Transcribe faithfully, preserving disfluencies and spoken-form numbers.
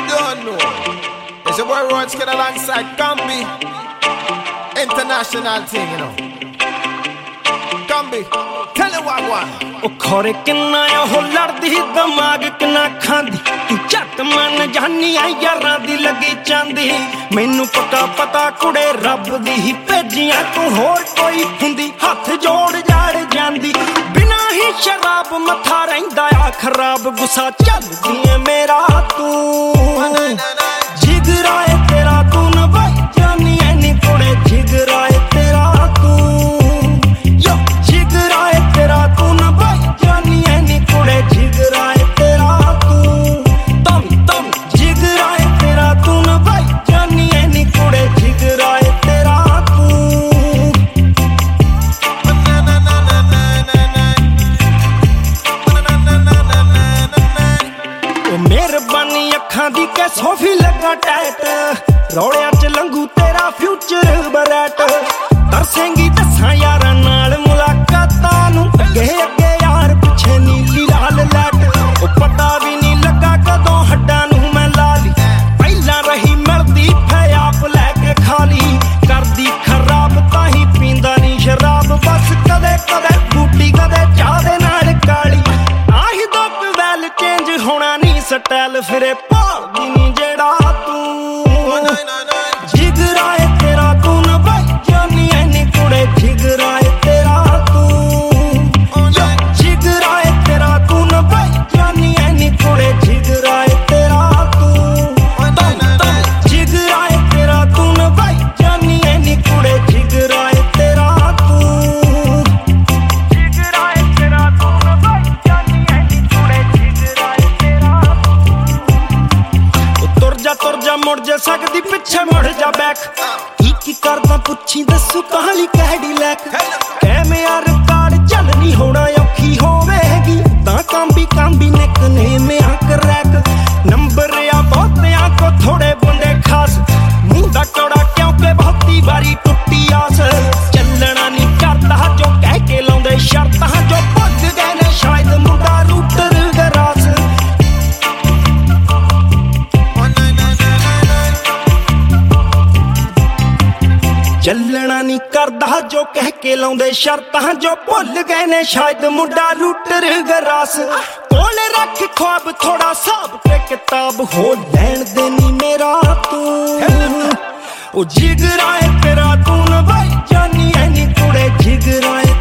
don't know. It's your boy Roach Kid alongside Gumby. International thing, you know. Gumby, tell it what one. ਉਹ ਖੋਰੇ ਕਿੰਨਾ ਉਹ ਲੜਦੀ ਦਿਮਾਗ ਕਿੰਨਾ ਖਾਂਦੀ ਤੂੰ ਝੱਟ ਮੰਨ ਜਾਨੀ ਆ ਯਾਰਾਂ ਦੀ ਲੱਗੀ ਚਾਂਦੀ ਮੈਨੂੰ ਪੱਕਾ ਪਤਾ ਕੁੜੇ ਰੱਬ ਦੀ ਹੀ ਭੇਜੀਆਂ ਤੂੰ ਹੋਰ ਕੋਈ ਹੁੰਦੀ ਹੱਥ ਜੋੜ ਜਾੜ ਜਾਂਦੀ ਬਿਨਾ ਹੀ ਸ਼ਰਾਬ ਮੱਥਾ ਰਹਿੰਦਾ ਆ ਖਰਾਬ ਗੁੱਸਾ ਚੱਲਦੀ ਏ ਮੇਰਾ ਤੂੰ ਜਿਗਰਾ ਏ ਤੇਰਾ ਤੂੰ ਨਵਾਈ ਜਾਨੀ ਐ ਨੀ ਕੁੜੇ ਜਿਗਰਾ ਏ ਤੇਰਾ ਦੀ ਕੇ ਸੋਫੀ ਲੱਗਾ ਟੈਟ ਰੌਲਿਆਂ ਚ ਲੰਘੂ ਤੇਰਾ ਫਿਊਚਰ ਬਰੈਟ ਤਰਸੇਂਗੀ ਦੱਸਾਂ ਯਾਰਾਂ ਨਾਲ ਮੁਲਾਕਾਤਾਂ ਨੂੰ ਅੱਗੇ ਅੱਗੇ ਯਾਰ ਪਿੱਛੇ ਨੀਲੀ ਲਾਲ ਲੈਟ ਉਹ ਪਤਾ ਵੀ ਨਹੀਂ ਲੱਗਾ ਕਦੋਂ ਹੱਡਾਂ ਨੂੰ ਮੈਂ ਲਾ ਲਈ ਪਹਿਲਾਂ ਰਹੀ ਮਿਲਦੀ ਫਿਆਪ ਲੈ ਕੇ ਖਾਲੀ ਕਰਦੀ ਖਰਾਬ ਤਾਂ ਹੀ ਪੀਂਦਾ ਨਹੀਂ ਸ਼ਰਾਬ ਬਸ ਕਦੇ ਕਦੇ ਬੂਟੀ ਕਦੇ ਚਾਹ ਦੇ ਨਾਲ ਕਾਲੀ ਆਹੀ ਦੋ ਵੈਲ ਚੇਂਜ ਹੋਣਾ ਨਹੀਂ ਸਟਾਈਲ ਫਿਰੇ ਭਾਲਦੀ ਨੀ ਜਿਹੜਾ ਤੂੰ ਜਿਗਰਾ ਏ ਤੇਰਾ ਤੂੰ ਨਵਾਈ ਜਾਨੀ ਐ ਨੀ ਕੁੜੇ ਜਿਗਰਾ ਏ ਤੇਰਾ ਤੂੰ ਜਿਗਰਾ ਏ ਤੇਰਾ ਤੂੰ ਨਵਾਈ ਜਾਨੀ ਐ ਨੀ ਕੁੜੇ ਜਿਗਰਾ ਏ ਤੇਰਾ ਤੂੰ ਜਿਗਰਾ ਏ ਤੇਰਾ ਤੂੰ ਨਵਾਈ ਜਾਨੀ ਐ ਨੀ ਕੁੜੇ ਜਿਗਰਾ ਏ ਤੇਰਾ ਤੂੰ ਜਿਗਰਾ ਏ ਤੇਰਾ ਤੂੰ ਨਵਾਈ ਜਾਨੀ ਐ ਨੀ ਕੁੜੇ ਜਿਗਰਾ ਏ ਤੇਰਾ ਤੁਰ ਜਾ ਤੁਰ ਜਾ ਮੁੜ ਜਾ ਸਕਦੀ ਪਿੱਛੇ ਮੁੜ ਜਾ ਬੈਕ ਕੀ ਕੀ ਕਰਦਾ ਪੁੱਛੀ ਦੱਸੂ ਕਹਾਣੀ ਕਿਹੜੀ ਲੈਕ ਐਵੇਂ ਆ ਰਿਕਾਰਡ ਚੱਲ ਨਹੀਂ ਹੋਣਾ ਔਖੀ ਹੋਵੇਗੀ ਤਾਂ ਕੰਬੀ ਕੰਬੀ ਨਿਕਨੇਮ ਆ ਕਰੈਕ ਨੰਬਰ ਆ ਬਹੁਤਿਆਂ ਕੋ ਥੋੜੇ ਬੰਦੇ ਖਾਸ ਮੂੰਹ ਦਾ ਕੌੜਾ ਕਿਉਂਕਿ ਬਹੁਤੀ ਵਾਰੀ ਟੁੱਟੀ ਆਸ ਚੱਲਣਾ ਨਹੀਂ ਕਰਦਾ ਜੋ ਕਹਿ ਕੇ ਲਾਉਂਦੇ ਸ਼ਰਤਾਂ ਜੋ ਭੁੱਲ ਗਏ ਨੇ ਸ਼ਾਇਦ ਮੁੰਡਾ ਰੂਟਰ ਗਰਾਸ ਚੱਲਣਾ ਨਹੀਂ ਕਰਦਾ ਜੋ ਕਹਿ ਕੇ ਲਾਉਂਦੇ ਸ਼ਰਤਾਂ ਜੋ ਭੁੱਲ ਗਏ ਨੇ ਸ਼ਾਇਦ ਮੁੰਡਾ ਲੂਟਰ ਗਰਾਸ ਕੋਲੇ ਰੱਖ ख्वाब ਥੋੜਾ ਹਿਸਾਬ ਤੇ ਕਿਤਾਬ ਹੋ ਲੈਣ ਦੇ ਨੀ ਮੇਰਾ ਤੂੰ ਉਹ ਜਿਗਰਾ ਏ ਤੇਰਾ ਤੂੰ ਨਵਾਈ ਜਾਨੀ ਐ ਨੀ ਕੁੜੇ ਜਿਗਰਾ